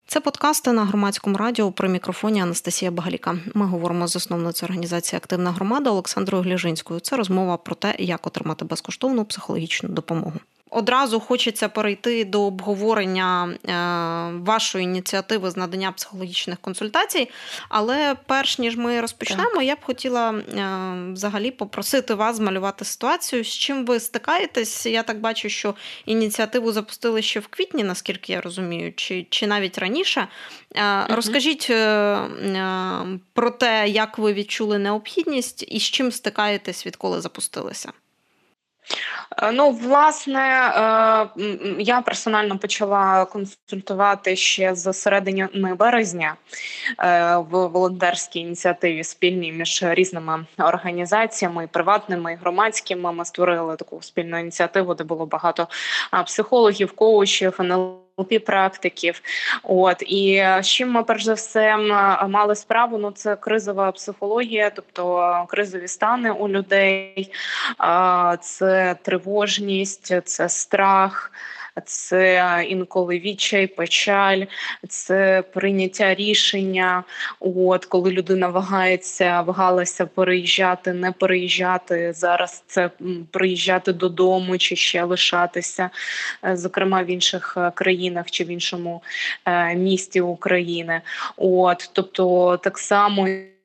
Це подкасти на Громадському радіо при мікрофоні Анастасія Багаліка. Ми говоримо з засновницею організації «Активна громада» Олександрою Гліжинською. Це розмова про те, як отримати безкоштовну психологічну допомогу. Одразу хочеться перейти до обговорення вашої ініціативи з надання психологічних консультацій, але перш ніж ми розпочнемо, я б хотіла взагалі попросити вас змалювати ситуацію, з чим ви стикаєтесь. Я так бачу, що ініціативу запустили ще в квітні, наскільки я розумію, чи навіть раніше. Розкажіть про те, як ви відчули необхідність і з чим стикаєтесь, відколи запустилися. Власне, я персонально почала консультувати ще з середини березня в волонтерській ініціативі спільній між різними організаціями, і приватними, і громадськими. Ми створили таку спільну ініціативу, де було багато психологів, коучів, НЛП-практиків. І з чим ми, перш за все, мали справу, це кризова психологія, тобто кризові стани у людей, це тривожність, це страх, це інколи відчай, печаль, це прийняття рішення, коли людина вагалася переїжджати, не переїжджати, зараз це приїжджати додому чи ще лишатися, зокрема в інших країнах чи в іншому місті України. Тобто так само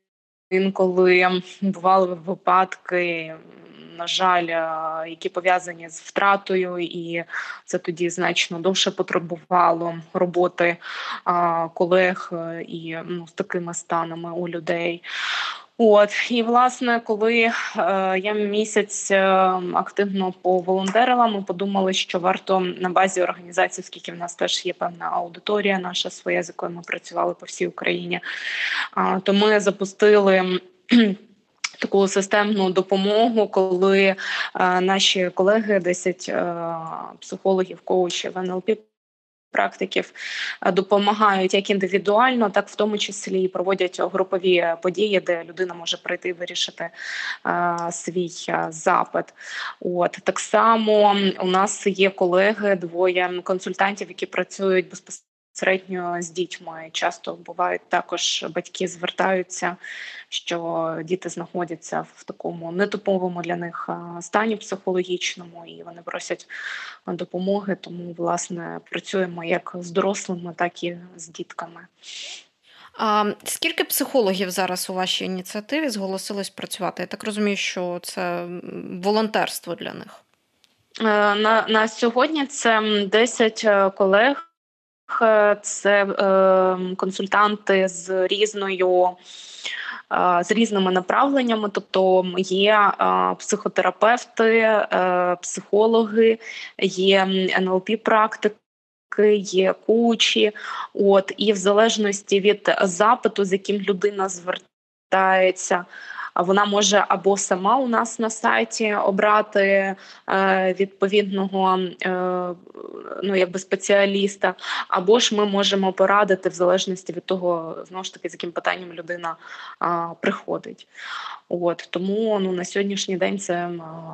інколи бували випадки, на жаль, які пов'язані з втратою, і це тоді значно довше потребувало роботи колег і з такими станами у людей. І, власне, коли я місяць активно поволонтерила, ми подумали, що варто на базі організації, оскільки в нас теж є певна аудиторія наша своя, з якою ми працювали по всій Україні, то ми запустили таку системну допомогу, коли наші колеги, 10 психологів, коучів, НЛП-практиків допомагають як індивідуально, так в тому числі і проводять групові події, де людина може прийти і вирішити свій запит. Так само у нас є колеги, 2 консультантів, які працюють безпосередньо з дітьми. Часто бувають також батьки звертаються, що діти знаходяться в такому нетиповому для них стані психологічному, і вони просять допомоги, тому, власне, працюємо як з дорослими, так і з дітками. Скільки психологів зараз у вашій ініціативі зголосилось працювати? Я так розумію, що це волонтерство для них. На сьогодні це 10 колег. Це консультанти з різними направленнями, тобто є психотерапевти, психологи, є НЛП-практики, є коучі, і в залежності від запиту, з яким людина звертається, вона може або сама у нас на сайті обрати відповідного спеціаліста, або ж ми можемо порадити в залежності від того, знову ж таки, з яким питанням людина приходить. Тому на сьогоднішній день це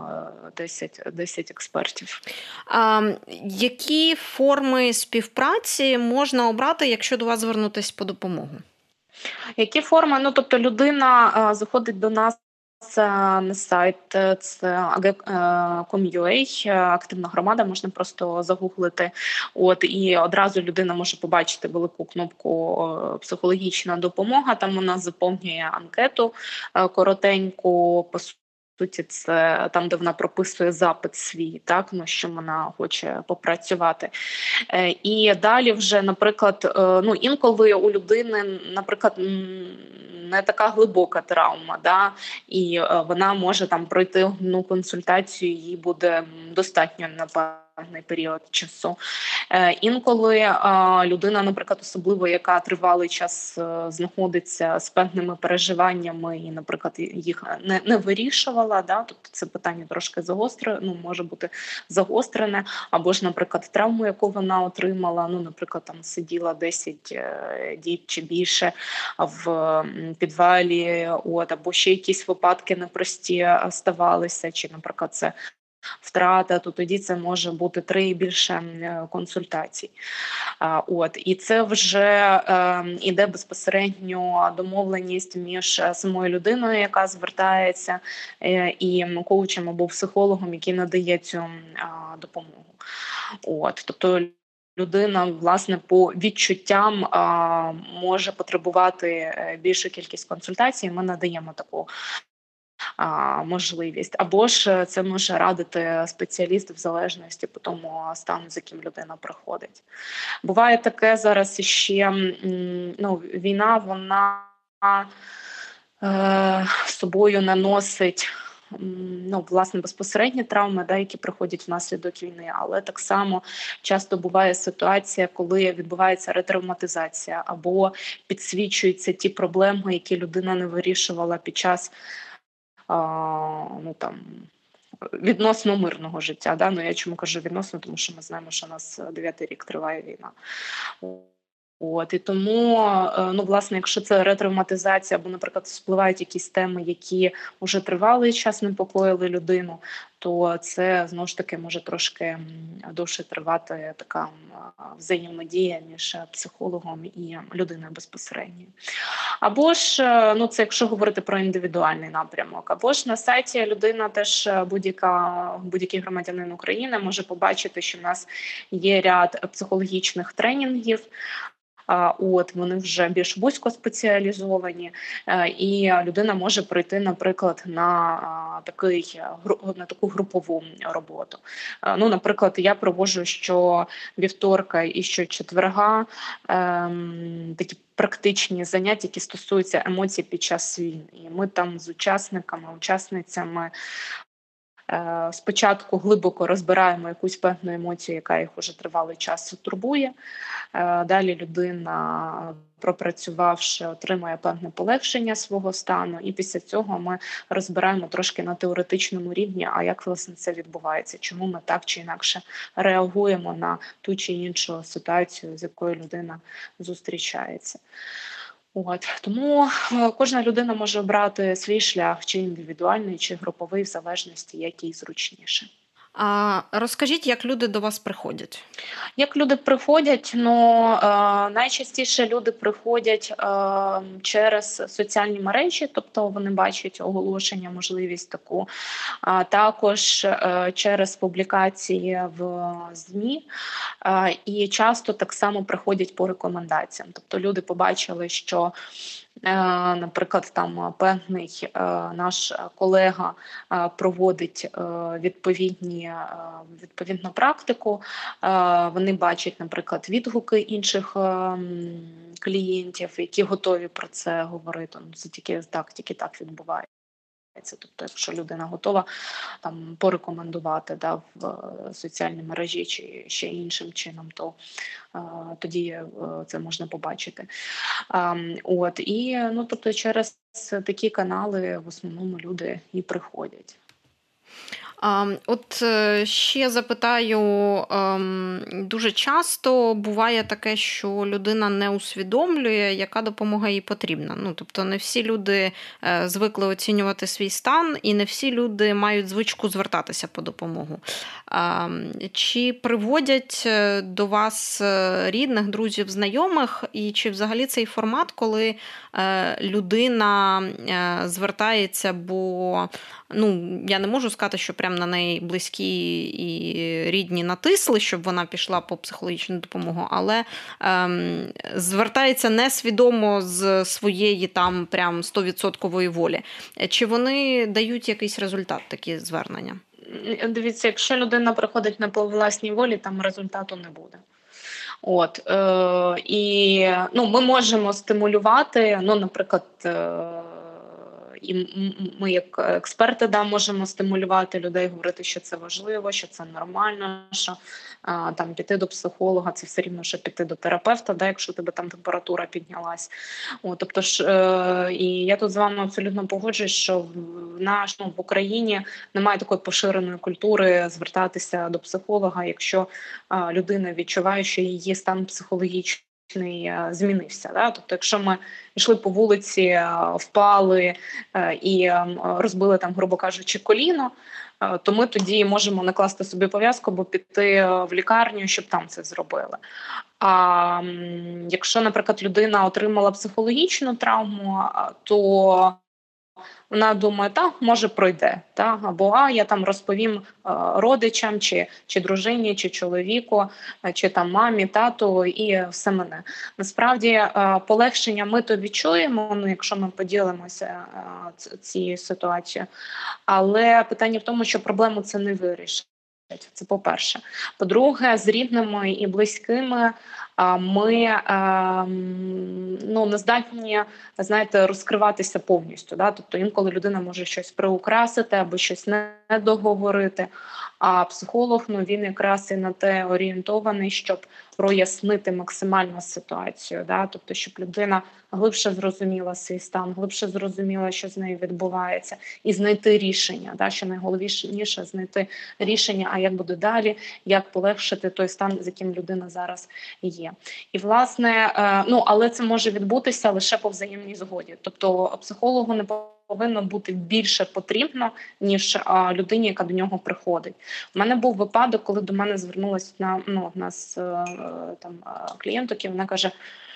10 експертів. Які форми співпраці можна обрати, якщо до вас звернутися по допомогу? Які форми? Тобто людина заходить до нас на сайт, це ag.com.ua, активна громада, можна просто загуглити. І одразу людина може побачити велику кнопку «Психологічна допомога», там вона заповнює анкету коротеньку, по суті, це там, де вона прописує запит свій, що вона хоче попрацювати. І далі вже, наприклад, інколи у людини, наприклад, не така глибока травма, і вона може пройти одну консультацію, їй буде достатньо на певний період часу. Інколи людина, наприклад, особливо, яка тривалий час знаходиться з певними переживаннями і, наприклад, їх не вирішувала, тобто це питання трошки може бути загострене, або ж, наприклад, травму, яку вона отримала, наприклад, там сиділа 10 діб чи більше в підвалі, або ще якісь випадки непрості ставалися, чи, наприклад, це втрата, то тоді це може бути 3 і більше консультацій. І це вже іде безпосередньо домовленість між самою людиною, яка звертається, і коучем або психологом, який надає цю допомогу. Тобто людина, власне, по відчуттям може потребувати більшу кількість консультацій. Ми надаємо таку можливість. Або ж це може радити спеціаліст в залежності по тому стану, з яким людина приходить. Буває таке зараз іще, війна, вона з собою наносить власне безпосередні травми, які приходять внаслідок війни, але так само часто буває ситуація, коли відбувається ретравматизація або підсвічуються ті проблеми, які людина не вирішувала під час відносно мирного життя. Я чому кажу відносно, тому що ми знаємо, що у нас 9-й рік триває війна. І тому, власне, якщо це ретравматизація, або, наприклад, спливають якісь теми, які вже тривалий час непокоїли людину, то це, знову ж таки, може трошки довше тривати така взаємодія між психологом і людиною безпосередньо. Або ж, це якщо говорити про індивідуальний напрямок, або ж на сайті людина теж будь-який громадянин України може побачити, що в нас є ряд психологічних тренінгів. Вони вже більш вузько спеціалізовані, і людина може прийти, наприклад, на таку групову роботу. Наприклад, я проводжу щовівторка і щочетверга такі практичні заняття, які стосуються емоцій під час війни. І ми там з учасницями спочатку глибоко розбираємо якусь певну емоцію, яка їх уже тривалий час турбує. Далі людина, пропрацювавши, отримує певне полегшення свого стану, і після цього ми розбираємо трошки на теоретичному рівні, а як, власне, це відбувається, чому ми так чи інакше реагуємо на ту чи іншу ситуацію, з якою людина зустрічається. Тому кожна людина може обрати свій шлях, чи індивідуальний, чи груповий, в залежності, як їй зручніше. Розкажіть, як люди до вас приходять? Як люди приходять? Найчастіше люди приходять через соціальні мережі, тобто вони бачать оголошення, можливість таку. Також через публікації в ЗМІ. І часто так само приходять по рекомендаціям. Тобто люди побачили, що наприклад, там певний наш колега проводить відповідну практику, вони бачать, наприклад, відгуки інших клієнтів, які готові про це говорити. Це тільки так відбувається. Тобто, якщо людина готова порекомендувати в соціальній мережі чи ще іншим чином, то тоді це можна побачити. Тобто через такі канали в основному люди і приходять. Ще запитаю, дуже часто буває таке, що людина не усвідомлює, яка допомога їй потрібна. Тобто не всі люди звикли оцінювати свій стан, і не всі люди мають звичку звертатися по допомогу. Чи приводять до вас рідних, друзів, знайомих, і чи взагалі цей формат, коли людина звертається, бо я не можу сказати, що прямо на неї близькі і рідні натисли, щоб вона пішла по психологічну допомогу, але звертається несвідомо з своєї там прям 100% волі. Чи вони дають якийсь результат, такі звернення? Дивіться, якщо людина приходить не по власній волі, там результату не буде. Ми можемо стимулювати, наприклад, і ми, як експерти, можемо стимулювати людей, говорити, що це важливо, що це нормально, що піти до психолога, це все рівно, що піти до терапевта, якщо у тебе там температура піднялась. І я тут з вами абсолютно погоджуюсь, що в Україні немає такої поширеної культури звертатися до психолога, якщо людина відчуває, що її стан психологічний змінився. Да? Тобто, якщо ми йшли по вулиці, впали і розбили там, грубо кажучи, коліно, то ми тоді можемо накласти собі пов'язку або піти в лікарню, щоб там це зробили. А якщо, наприклад, людина отримала психологічну травму, то вона думає, так, може пройде, так? Або я там розповім родичам, чи дружині, чи чоловіку, чи там мамі, тату, і все мене. Насправді полегшення ми то відчуємо, ну, якщо ми поділимося цією ситуацією, але питання в тому, що проблему це не вирішить. Це по-перше. По-друге, з рідними і близькими ми не здатні, знаєте, розкриватися повністю. Да? Тобто інколи людина може щось приукрасити або щось не договорити, а психолог, він якраз і на те орієнтований, щоб прояснити максимально ситуацію. Да? Тобто, щоб людина глибше зрозуміла свій стан, глибше зрозуміла, що з нею відбувається, і знайти рішення. Да? Що найголовніше – знайти рішення, а як буде далі, як полегшити той стан, з яким людина зараз є. І, власне, але це може відбутися лише по взаємній згоді. Тобто психологу не повинно бути більше потрібно, ніж людині, яка до нього приходить. У мене був випадок, коли до мене звернулася одна з клієнток, і вона каже,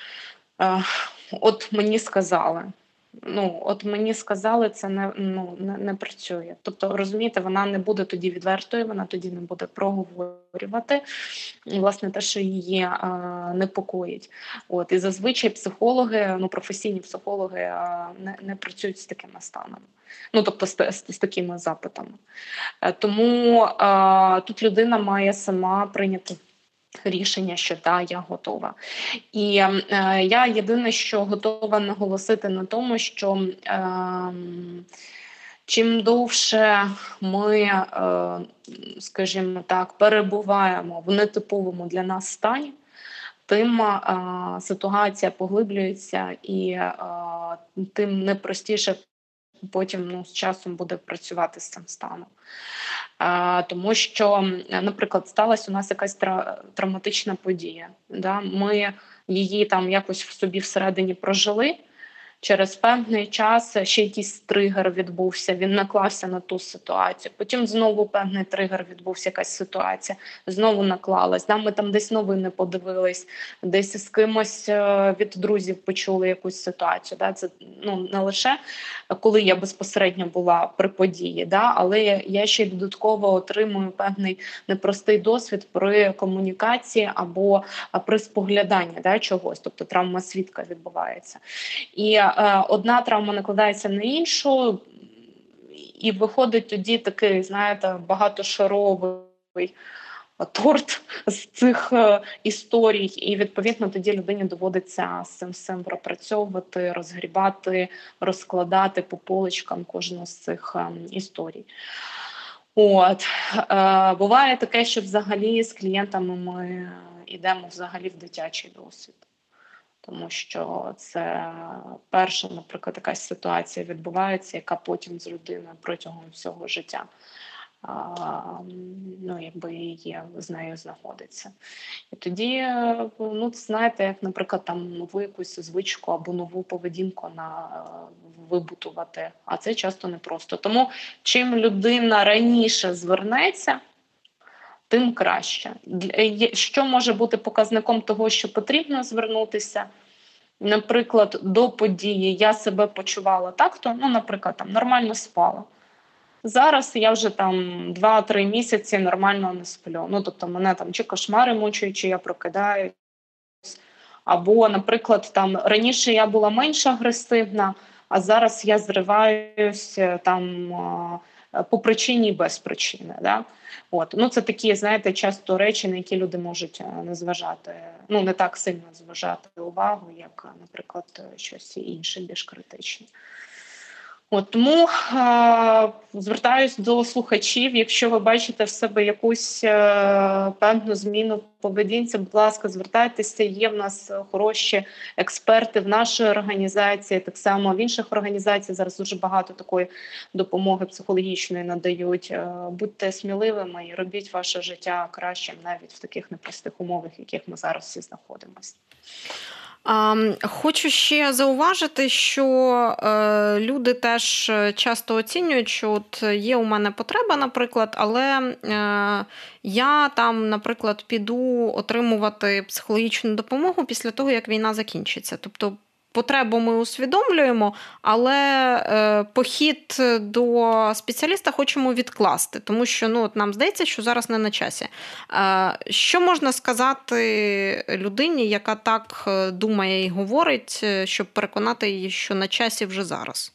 от мені сказали. Мені сказали, це не працює. Тобто, розумієте, вона не буде тоді відвертою, вона тоді не буде проговорювати, власне, те, що її непокоїть. І зазвичай психологи, професійні психологи не працюють з такими станами. Тобто з такими запитами. Тому тут людина має сама прийняти рішення, що я готова. І я єдине, що готова наголосити на тому, що чим довше ми, скажімо так, перебуваємо в нетиповому для нас стані, тим ситуація поглиблюється і тим непростіше потім з часом буде працювати з цим станом. Тому що, наприклад, сталася у нас якась травматична подія. Да? Ми її там якось в собі всередині прожили. Через певний час ще якийсь тригер відбувся, він наклався на ту ситуацію. Потім знову певний тригер відбувся, якась ситуація, знову наклалась. Да? Ми там десь новини подивились, десь з кимось від друзів почули якусь ситуацію. Да? Це не лише коли я безпосередньо була при події, да? Але я ще й додатково отримую певний непростий досвід при комунікації або при спогляданні чогось, тобто травма свідка відбувається. І одна травма накладається на іншу, і виходить тоді такий, знаєте, багатошаровий торт з цих історій, і, відповідно, тоді людині доводиться з цим всім пропрацьовувати, розгрібати, розкладати по поличкам кожну з цих історій. Буває таке, що взагалі з клієнтами ми йдемо взагалі в дитячий досвід. Тому що це перша, наприклад, якась ситуація відбувається, яка потім з людиною протягом всього життя її з нею знаходиться. І тоді, знаєте, як, наприклад, там нову якусь звичку або нову поведінку вибудувати, а це часто непросто. Тому чим людина раніше звернеться, тим краще. Що може бути показником того, що потрібно звернутися? Наприклад, до події я себе почувала так-то, наприклад, нормально спала. Зараз я вже 2-3 місяці нормально не сплю. Тобто мене чи кошмари мучують, чи я прокидаюсь. Або, наприклад, раніше я була менш агресивна, а зараз я зриваюсь по причині і без причини. Да? Це такі, знаєте, часто речі, на які люди можуть не зважати, не так сильно зважати увагу, як, наприклад, щось інше, більш критичне. Тому звертаюсь до слухачів, якщо ви бачите в себе якусь певну зміну в поведінці, будь ласка, звертайтеся, є в нас хороші експерти в нашій організації, так само в інших організаціях зараз дуже багато такої допомоги психологічної надають. Будьте сміливими і робіть ваше життя кращим навіть в таких непростих умовах, в яких ми зараз всі знаходимося. Хочу ще зауважити, що люди теж часто оцінюють, що от є у мене потреба, наприклад, але я там, наприклад, піду отримувати психологічну допомогу після того, як війна закінчиться. Тобто потребу ми усвідомлюємо, але похід до спеціаліста хочемо відкласти, тому що от нам здається, що зараз не на часі. Що можна сказати людині, яка так думає і говорить, щоб переконати її, що на часі вже зараз?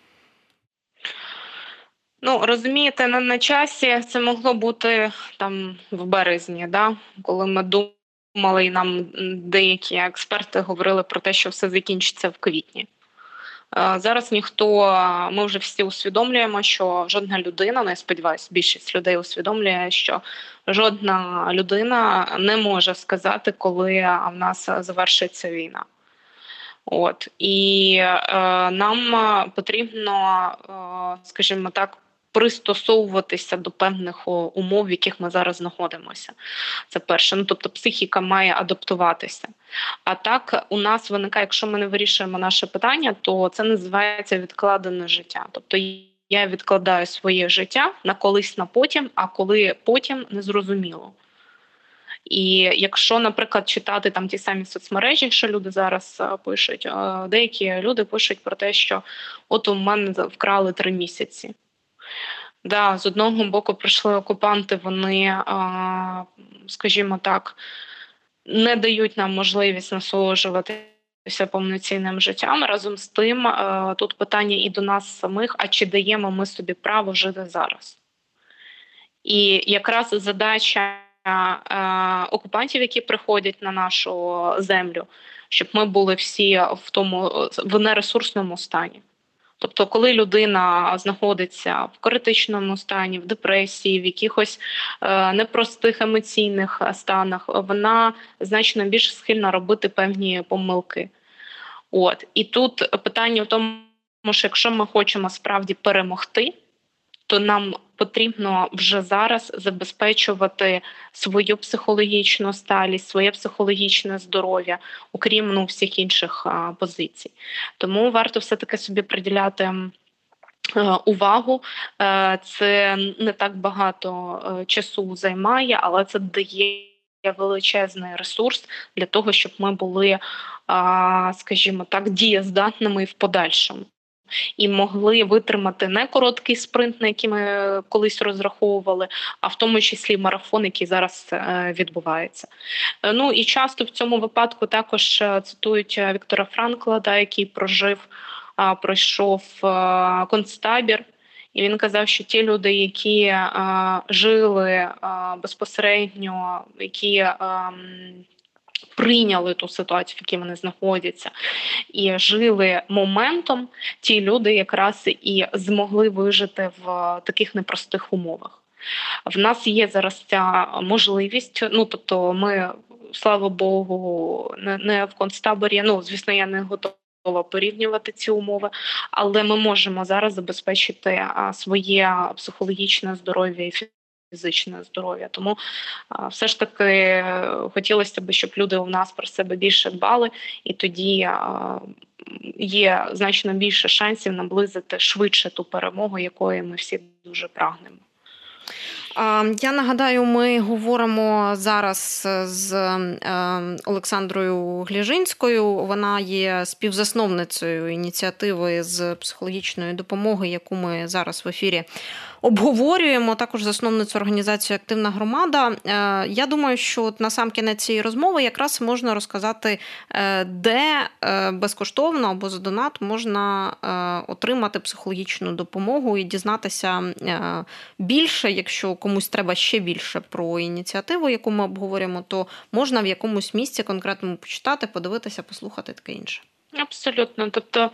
Розумієте, не на часі. Це могло бути там в березні, коли ми думали, і нам деякі експерти говорили про те, що все закінчиться в квітні. Зараз ми вже всі усвідомлюємо, що жодна людина, я сподіваюся, більшість людей усвідомлює, що жодна людина не може сказати, коли в нас завершиться війна. І нам потрібно, скажімо так, пристосовуватися до певних умов, в яких ми зараз знаходимося. Це перше. Тобто психіка має адаптуватися. А так у нас виникає, якщо ми не вирішуємо наше питання, то це називається відкладене життя. Тобто я відкладаю своє життя на колись, на потім, а коли потім – незрозуміло. І якщо, наприклад, читати там ті самі соцмережі, що люди зараз пишуть, деякі люди пишуть про те, що от у мене вкрали 3 місяці. З одного боку прийшли окупанти, вони, скажімо так, не дають нам можливість насолоджуватися повноцінним життям. Разом з тим, тут питання і до нас самих, а чи даємо ми собі право жити зараз? І якраз задача окупантів, які приходять на нашу землю, щоб ми були всі в нересурсному стані. Тобто, коли людина знаходиться в критичному стані, в депресії, в якихось непростих емоційних станах, вона значно більш схильна робити певні помилки. І тут питання в тому, що якщо ми хочемо справді перемогти, то нам потрібно вже зараз забезпечувати свою психологічну сталість, своє психологічне здоров'я, окрім всіх інших позицій. Тому варто все-таки собі приділяти увагу. Це не так багато часу займає, але це дає величезний ресурс для того, щоб ми були, скажімо так, дієздатними в подальшому. І могли витримати не короткий спринт, на який ми колись розраховували, а в тому числі марафон, який зараз відбувається. І часто в цьому випадку також цитують Віктора Франкла, який пройшов концтабір. І він казав, що ті люди, які жили безпосередньо, які прийняли ту ситуацію, в якій вони знаходяться, і жили моментом, ті люди якраз і змогли вижити в таких непростих умовах. В нас є зараз ця можливість, тобто ми, слава Богу, не в концтаборі, звісно, я не готова порівнювати ці умови, але ми можемо зараз забезпечити своє психологічне здоров'я і фізичне здоров'я. Тому все ж таки хотілося б, щоб люди у нас про себе більше дбали, і тоді є значно більше шансів наблизити швидше ту перемогу, якої ми всі дуже прагнемо. Я нагадаю, ми говоримо зараз з Олександрою Гліжинською. Вона є співзасновницею ініціативи з психологічної допомоги, яку ми зараз в ефірі обговорюємо, також засновницю організації «Активна громада». Я думаю, що насамкінець цієї розмови якраз можна розказати, де безкоштовно або за донат можна отримати психологічну допомогу і дізнатися більше, якщо комусь треба ще більше про ініціативу, яку ми обговорюємо, то можна в якомусь місці конкретному почитати, подивитися, послухати, таке інше. Абсолютно. Тобто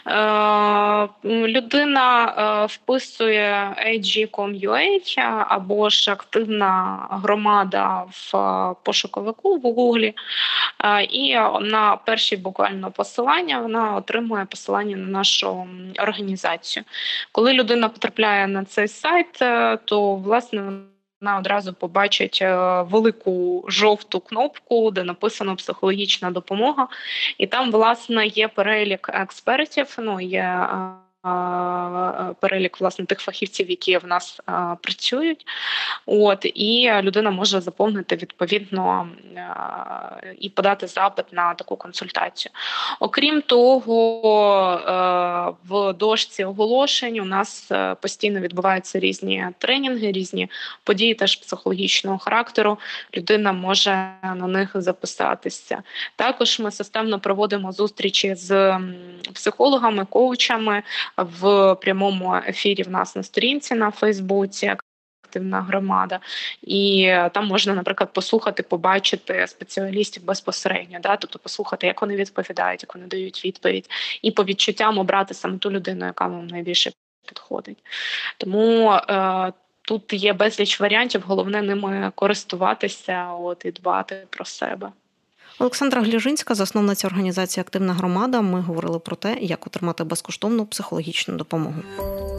людина вписує AG.com.ua або ж активна громада в пошуковику в Гуглі, і на перші буквально посилання вона отримує посилання на нашу організацію. Коли людина потрапляє на цей сайт, то власне вона одразу побачить велику жовту кнопку, де написано «Психологічна допомога», і там, власне, є перелік експертів, є перелік, власне, тих фахівців, які в нас працюють. І людина може заповнити відповідно і подати запит на таку консультацію. Окрім того, в дошці оголошень у нас постійно відбуваються різні тренінги, різні події теж психологічного характеру. Людина може на них записатися. Також ми системно проводимо зустрічі з психологами, коучами в прямому ефірі в нас на сторінці на Фейсбуці «Активна громада». І там можна, наприклад, послухати, побачити спеціалістів безпосередньо, тобто послухати, як вони відповідають, як вони дають відповідь, і по відчуттям обрати саме ту людину, яка вам найбільше підходить. Тому тут є безліч варіантів, головне ними користуватися і дбати про себе. Олександра Гліжинська, засновниця організації «Активна громада». Ми говорили про те, як отримати безкоштовну психологічну допомогу.